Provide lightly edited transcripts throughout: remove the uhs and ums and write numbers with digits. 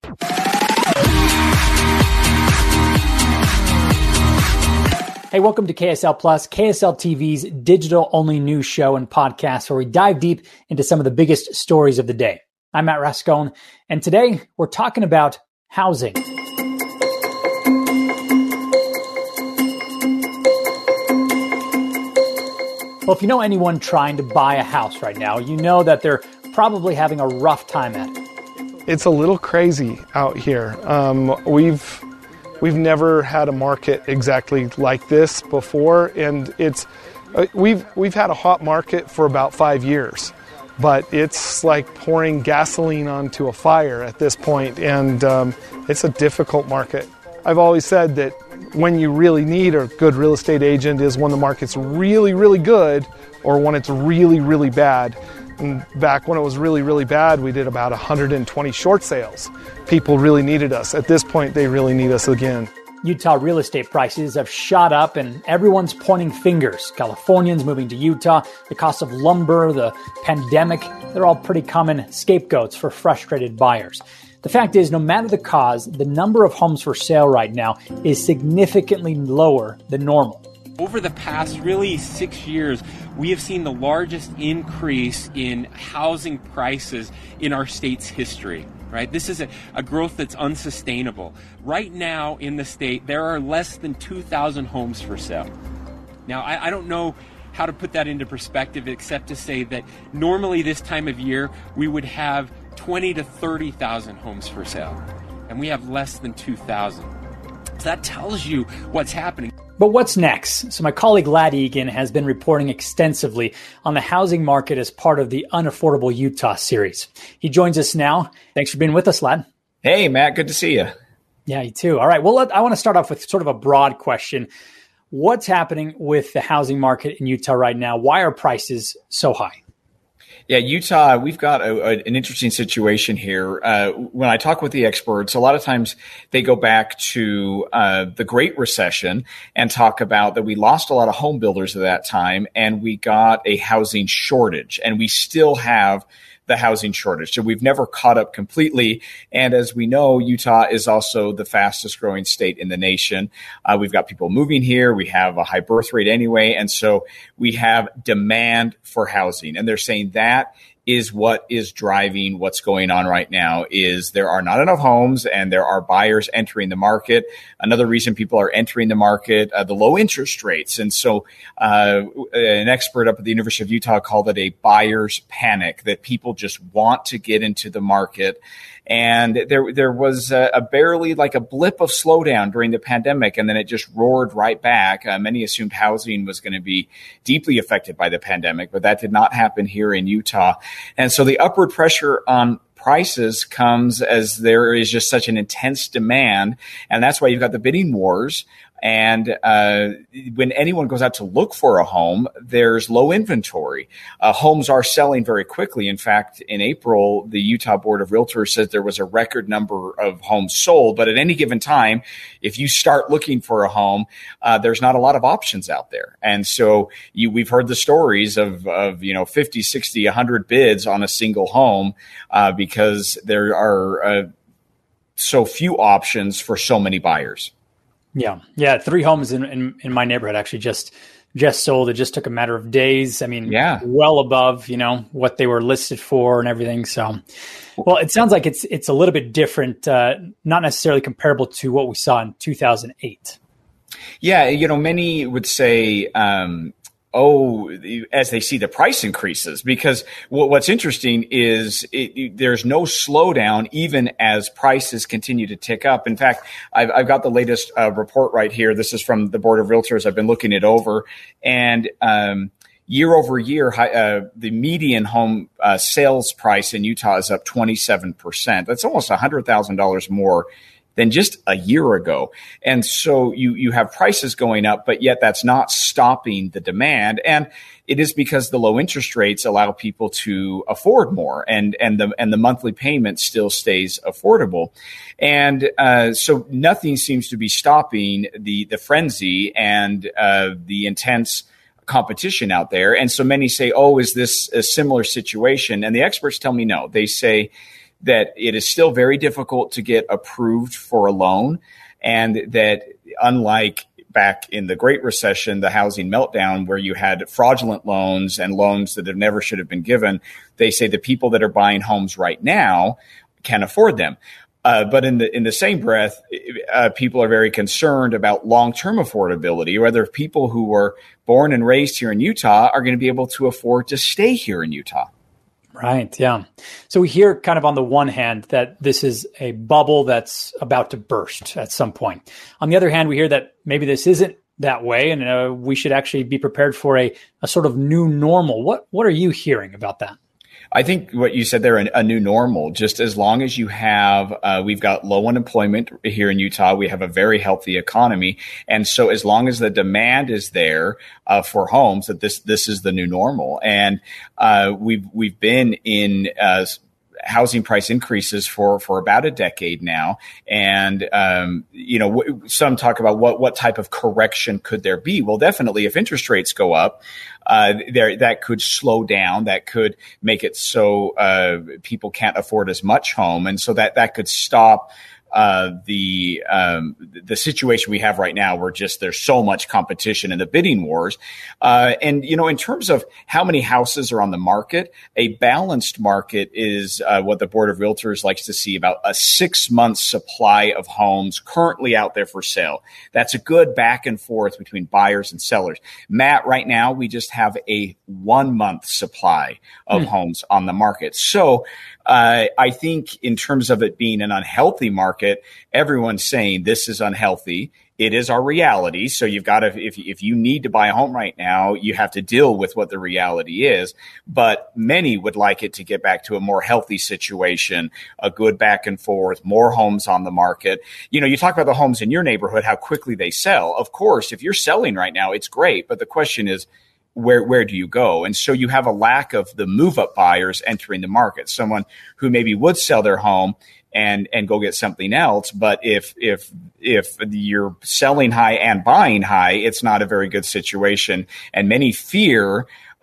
Hey, welcome to KSL Plus, KSL TV's digital-only news show and podcast where we dive deep into some of the biggest stories of the day. I'm Matt Rascone, and today we're talking about housing. Well, if you know anyone trying to buy a house right now, you know that they're probably having a rough time at it. It's a little crazy out here. We've never had a market exactly like this before, and we've had a hot market for about 5 years, but it's like pouring gasoline onto a fire at this point, and it's a difficult market. I've always said that when you really need a good real estate agent is when the market's really, really good or when it's really, really bad. And back when it was really, really bad, we did about 120 short sales. People really needed us. At this point, they really need us again. Utah real estate prices have shot up and everyone's pointing fingers. Californians moving to Utah, the cost of lumber, the pandemic, they're all pretty common scapegoats for frustrated buyers. The fact is, no matter the cause, the number of homes for sale right now is significantly lower than normal. Over the past really 6 years, we have seen the largest increase in housing prices in our state's history, right? This is a growth that's unsustainable. Right now in the state, there are less than 2,000 homes for sale. Now, I don't know how to put that into perspective except to say that normally this time of year, we would have 20 to 30,000 homes for sale, and we have less than 2,000. So that tells you what's happening. But what's next? So my colleague Ladd Egan has been reporting extensively on the housing market as part of the Unaffordable Utah series. He joins us now. Thanks for being with us, Ladd. Hey, Matt. Good to see you. Yeah, you too. All right. Well, I want to start off with sort of a broad question. What's happening with the housing market in Utah right now? Why are prices so high? Yeah, Utah, we've got an interesting situation here. When I talk with the experts, a lot of times they go back to the Great Recession and talk about that we lost a lot of home builders at that time and we got a housing shortage, and we still have the housing shortage. So we've never caught up completely. And as we know, Utah is also the fastest growing state in the nation. We've got people moving here. We have a high birth rate anyway. And so we have demand for housing. And they're saying that is what is driving what's going on right now is there are not enough homes and there are buyers entering the market. Another reason people are entering the market, the low interest rates. And so an expert up at the University of Utah called it a buyer's panic, that people just want to get into the market. And there was a barely like a blip of slowdown during the pandemic, and then it just roared right back. Many assumed housing was going to be deeply affected by the pandemic, but that did not happen here in Utah. And so the upward pressure on prices comes as there is just such an intense demand, and that's why you've got the bidding wars. And when anyone goes out to look for a home, there's low inventory. Homes are selling very quickly. In fact, in April, the Utah Board of Realtors said there was a record number of homes sold. But at any given time, if you start looking for a home, there's not a lot of options out there. And so we've heard the stories of 50, 60, 100 bids on a single home because there are so few options for so many buyers. Yeah. 3 homes in my neighborhood actually just sold. It just took a matter of days. I mean, well above, what they were listed for and everything. So, well, it sounds like it's a little bit different, not necessarily comparable to what we saw in 2008. Yeah. Many would say, as they see the price increases, because what's interesting is there's no slowdown even as prices continue to tick up. In fact, I've got the latest report right here. This is from the Board of Realtors. I've been looking it over, and year over year, the median home sales price in Utah is up 27%. That's almost $100,000 more than just a year ago. And so you have prices going up, but yet that's not stopping the demand. And it is because the low interest rates allow people to afford more, and the monthly payment still stays affordable. And so nothing seems to be stopping the frenzy and the intense competition out there. And so many say, is this a similar situation? And the experts tell me no. They say that it is still very difficult to get approved for a loan, and that unlike back in the Great Recession, the housing meltdown, where you had fraudulent loans and loans that never should have been given, they say the people that are buying homes right now can afford them. But in the same breath, people are very concerned about long-term affordability, whether people who were born and raised here in Utah are going to be able to afford to stay here in Utah. Right. Yeah. So we hear kind of on the one hand that this is a bubble that's about to burst at some point. On the other hand, we hear that maybe this isn't that way, and we should actually be prepared for a sort of new normal. What are you hearing about that? I think what you said there, a new normal, just as long as you have, we've got low unemployment here in Utah. We have a very healthy economy. And so as long as the demand is there, for homes, that this is the new normal. And, we've been in, housing price increases for about a decade now. And, some talk about what type of correction could there be? Well, definitely if interest rates go up, that could slow down, that could make it so, people can't afford as much home. And so that could stop, the situation we have right now, where just there's so much competition in the bidding wars. And in terms of how many houses are on the market, a balanced market is what the Board of Realtors likes to see, about a 6-month supply of homes currently out there for sale. That's a good back and forth between buyers and sellers. Matt, right now we just have a 1-month supply of homes on the market. So I think in terms of it being an unhealthy market, everyone's saying this is unhealthy. It is our reality. So you've got to, if you need to buy a home right now, you have to deal with what the reality is. But many would like it to get back to a more healthy situation, a good back and forth, more homes on the market. You talk about the homes in your neighborhood, how quickly they sell. Of course, if you're selling right now, it's great. But the question is, where do you go? And so you have a lack of the move-up buyers entering the market, someone who maybe would sell their home and go get something else. But if you're selling high and buying high, it's not a very good situation. And many fear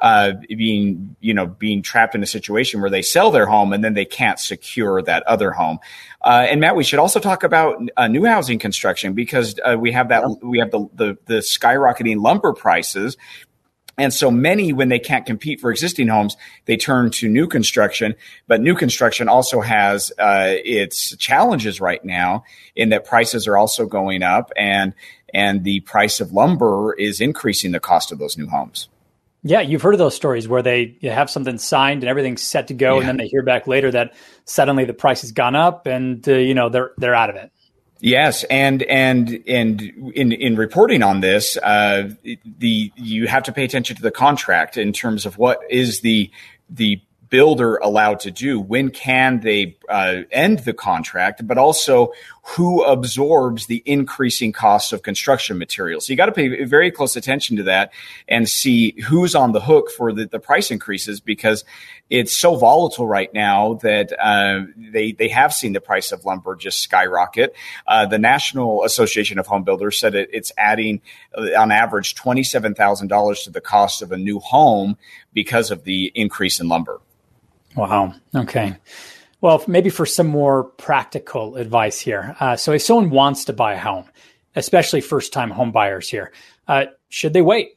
being trapped in a situation where they sell their home and then they can't secure that other home. And Matt, we should also talk about new housing construction, because we have the skyrocketing lumber prices. And so many, when they can't compete for existing homes, they turn to new construction. But new construction also has its challenges right now, in that prices are also going up, and the price of lumber is increasing the cost of those new homes. Yeah, you've heard of those stories where they have something signed and everything's set to go, and then they hear back later that suddenly the price has gone up, and they're out of it. Yes, and in reporting on this, you have to pay attention to the contract in terms of what is the builder allowed to do, when can they end the contract, but also who absorbs the increasing costs of construction materials. So you got to pay very close attention to that and see who's on the hook for the price increases, because it's so volatile right now that they have seen the price of lumber just skyrocket. The National Association of Home Builders said it's adding on average $27,000 to the cost of a new home because of the increase in lumber. Wow. Okay. Well, maybe for some more practical advice here. So if someone wants to buy a home, especially first-time home buyers here, should they wait?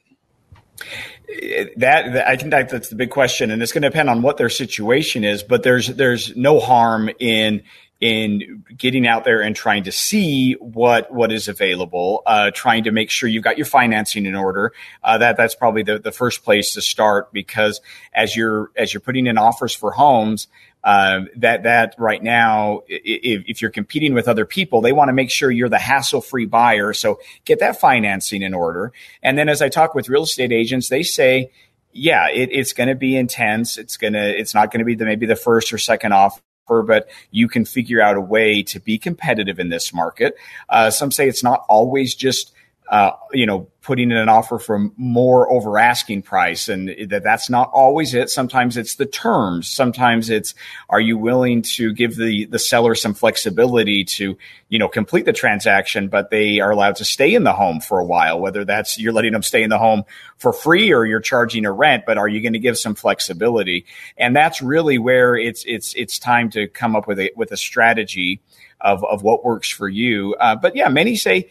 I think that's the big question, and it's going to depend on what their situation is. But there's no harm in getting out there and trying to see what is available, trying to make sure you've got your financing in order. That's probably the first place to start, because as you're putting in offers for homes, that right now, if you're competing with other people, they want to make sure you're the hassle-free buyer. So get that financing in order. And then as I talk with real estate agents, they say, yeah, it's going to be intense. It's not going to be maybe the first or second offer, but you can figure out a way to be competitive in this market. Some say it's not always just putting in an offer for more over asking price, and that's not always it. Sometimes it's the terms. Sometimes it's, are you willing to give the seller some flexibility to, complete the transaction, but they are allowed to stay in the home for a while, whether that's you're letting them stay in the home for free or you're charging a rent, but are you going to give some flexibility? And that's really where it's time to come up with a strategy of what works for you. But yeah, many say,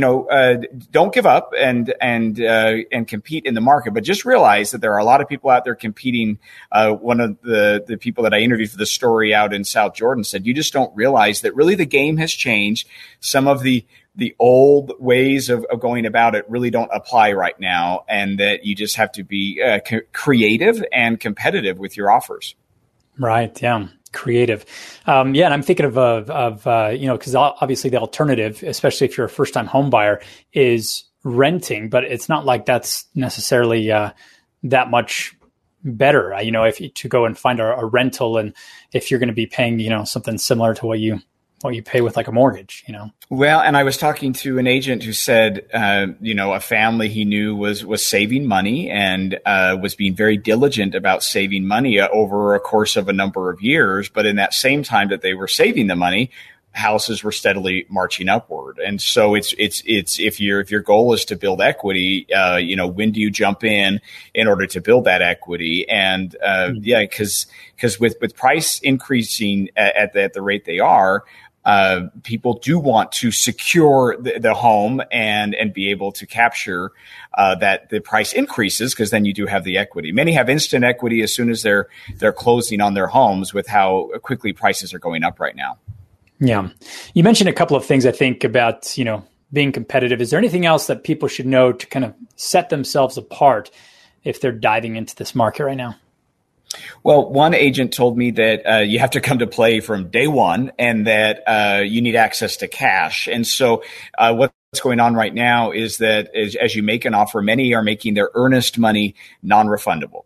don't give up and compete in the market, but just realize that there are a lot of people out there competing. One of the people that I interviewed for the story out in South Jordan said, you just don't realize that really the game has changed. Some of the old ways of going about it really don't apply right now, and that you just have to be creative and competitive with your offers. Right. Yeah. Creative. And I'm thinking of because obviously the alternative, especially if you're a first time home buyer, is renting, but it's not like that's necessarily that much better, if to go and find a rental, and if you're going to be paying, something similar to what you pay with like a mortgage, Well, and I was talking to an agent who said, a family he knew was saving money and was being very diligent about saving money over a course of a number of years. But in that same time that they were saving the money, houses were steadily marching upward. And so it's if your goal is to build equity, when do you jump in order to build that equity? And because with price increasing at the rate they are, people do want to secure the home and be able to capture that the price increases, because then you do have the equity. Many have instant equity as soon as they're closing on their homes with how quickly prices are going up right now. Yeah. You mentioned a couple of things, I think, about, being competitive. Is there anything else that people should know to kind of set themselves apart if they're diving into this market right now? Well, one agent told me that you have to come to play from day one, and that you need access to cash. And so what's going on right now is that as you make an offer, many are making their earnest money non-refundable.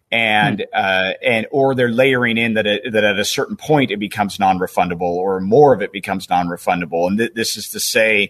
Or they're layering in that at a certain point it becomes non-refundable, or more of it becomes non-refundable. And this is to say,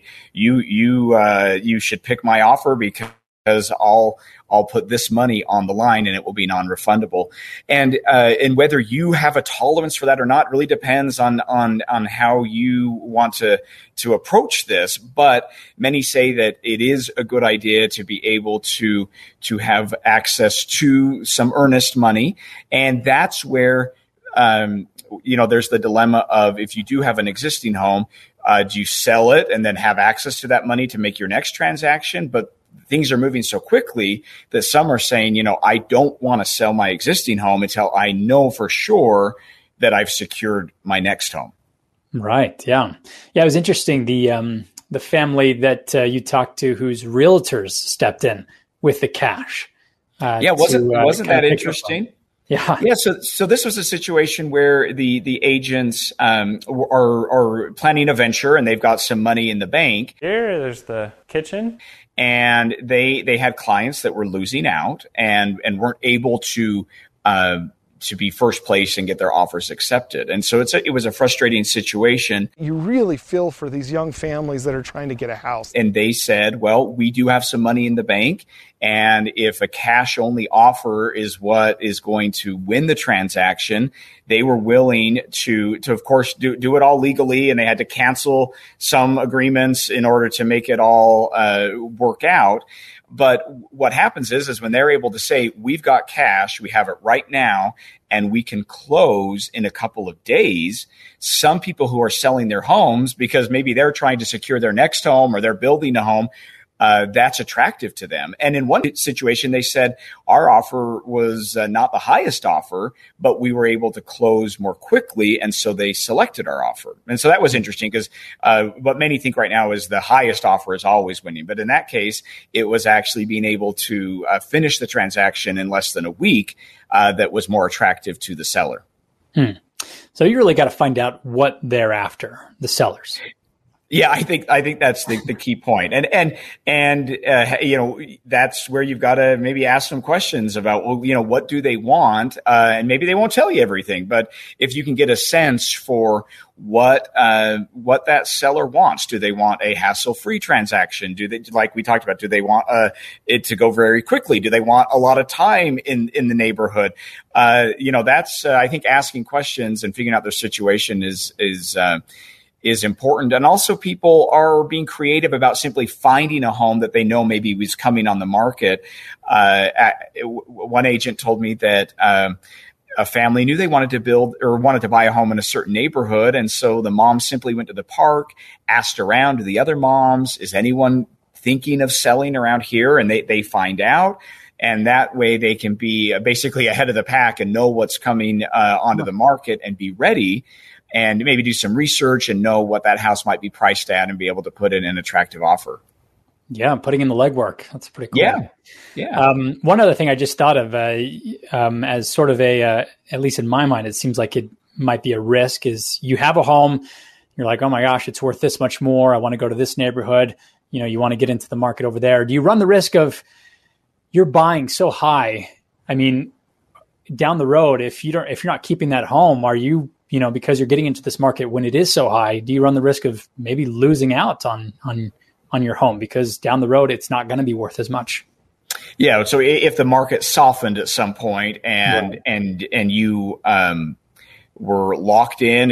you should pick my offer because I'll put this money on the line and it will be non-refundable. And whether you have a tolerance for that or not really depends on how you want to approach this. But many say that it is a good idea to be able to have access to some earnest money. And that's where, there's the dilemma of, if you do have an existing home, do you sell it and then have access to that money to make your next transaction? But things are moving so quickly that some are saying, I don't want to sell my existing home until I know for sure that I've secured my next home. Right. Yeah. Yeah. It was interesting. The family that you talked to, whose realtors stepped in with the cash. Wasn't that interesting? Yeah. Yeah. So this was a situation where the agents are planning a venture, and they've got some money in the bank. There's the kitchen. And they had clients that were losing out and weren't able to be first place and get their offers accepted. And so it was a frustrating situation. You really feel for these young families that are trying to get a house. And they said, well, we do have some money in the bank, and if a cash only offer is what is going to win the transaction, they were willing to of course do it all legally, and they had to cancel some agreements in order to make it all work out. But what happens is when they're able to say, we've got cash, we have it right now, and we can close in a couple of days, some people who are selling their homes because maybe they're trying to secure their next home or they're building a home, that's attractive to them. And in one situation, they said our offer was not the highest offer, but we were able to close more quickly. And so they selected our offer. And so that was interesting, because what many think right now is the highest offer is always winning. But in that case, it was actually being able to finish the transaction in less than a week that was more attractive to the seller. So you really got to find out what they're after, the sellers. Yeah, I think that's the key point. And that's where you've got to maybe ask some questions about, well, what do they want? And maybe they won't tell you everything, but if you can get a sense for what that seller wants. Do they want a hassle-free transaction? Do they, like we talked about, do they want it to go very quickly? Do they want a lot of time in the neighborhood? That's I think asking questions and figuring out their situation is important. And also people are being creative about simply finding a home that they know maybe was coming on the market. One agent told me that a family knew they wanted to build or wanted to buy a home in a certain neighborhood. And so the mom simply went to the park, asked around to the other moms, is anyone thinking of selling around here? And they find out. And that way they can be basically ahead of the pack and know what's coming onto the market and be ready. And maybe do some research and know what that house might be priced at and be able to put in an attractive offer. Yeah, putting in the legwork. That's pretty cool. Yeah. One other thing I just thought of as sort of at least in my mind, it seems like it might be a risk is you have a home, you're like, oh my gosh, it's worth this much more. I want to go to this neighborhood. You want to get into the market over there. Do you run the risk of you're buying so high? I mean, down the road, if you're not keeping that home, are you because you're getting into this market when it is so high, do you run the risk of maybe losing out on your home because down the road it's not going to be worth as much? Yeah. So if the market softened at some point and you were locked in,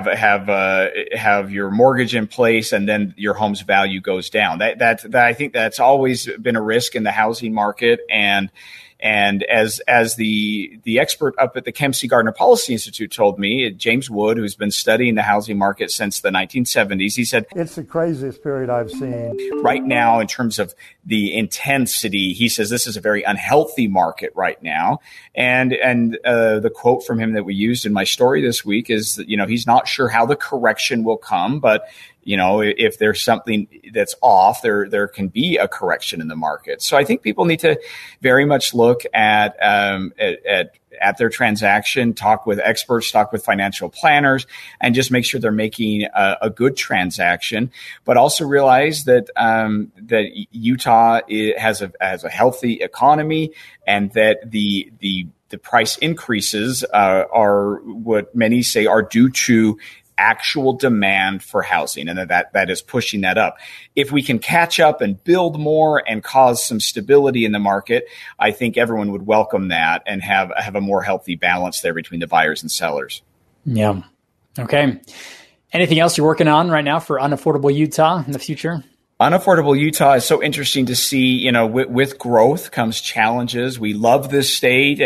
have your mortgage in place, and then your home's value goes down, that I think that's always been a risk in the housing market. And as the expert up at the Kempsey Gardner Policy Institute told me, James Wood, who's been studying the housing market since the 1970s, he said, it's the craziest period I've seen. Right now, in terms of the intensity, he says this is a very unhealthy market right now. And the quote from him that we used in my story this week is that, he's not sure how the correction will come, but if there's something that's off, there can be a correction in the market. So I think people need to very much look at their transaction, talk with experts, talk with financial planners, and just make sure they're making a good transaction. But also realize that Utah has a healthy economy, and that the price increases are what many say are due to actual demand for housing, and that is pushing that up. If we can catch up and build more and cause some stability in the market, I think everyone would welcome that and have a more healthy balance there between the buyers and sellers. Yeah. Okay. Anything else you're working on right now for Unaffordable Utah in the future? Unaffordable Utah is so interesting to see. With growth comes challenges. We love this state,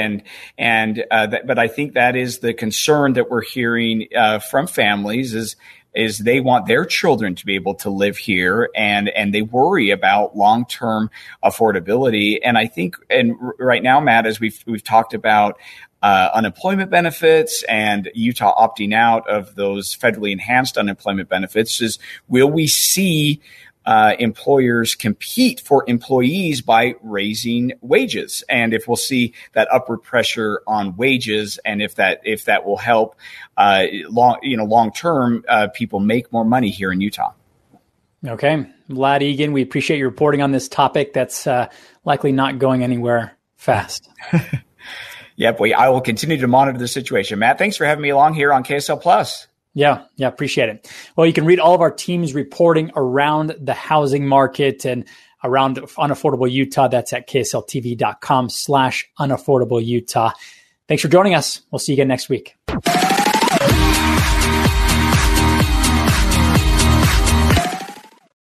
but I think that is the concern that we're hearing from families is they want their children to be able to live here, and they worry about long-term affordability. And I think, and right now, Matt, as we've talked about unemployment benefits and Utah opting out of those federally enhanced unemployment benefits, is will we see employers compete for employees by raising wages, and if we'll see that upward pressure on wages, and if that will help long term people make more money here in Utah. Okay, Vlad Egan, we appreciate your reporting on this topic. That's likely not going anywhere fast. Yep, I will continue to monitor the situation. Matt, thanks for having me along here on KSL Plus. Yeah, appreciate it. Well, you can read all of our team's reporting around the housing market and around Unaffordable Utah. That's at ksltv.com/unaffordable Utah. Thanks for joining us. We'll see you again next week.